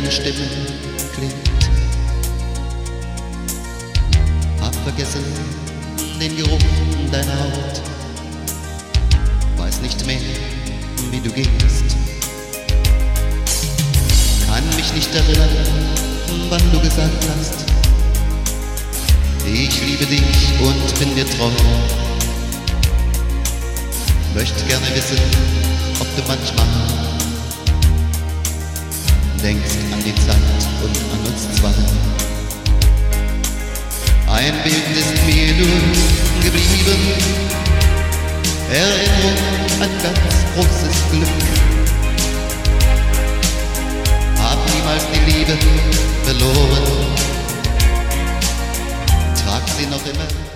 deine Stimme klingt. Hab vergessen den Geruch deiner Haut, weiß nicht mehr, wie du gehst. Kann mich nicht erinnern, wann du gesagt hast, ich liebe dich und bin dir treu. Möchte gerne wissen, ob du manchmal denkst an die Zeit und an uns zwei. Ein Bild ist mir nur geblieben, Erinnerung an ganz großes Glück. Hab niemals die Liebe verloren, trag sie noch immer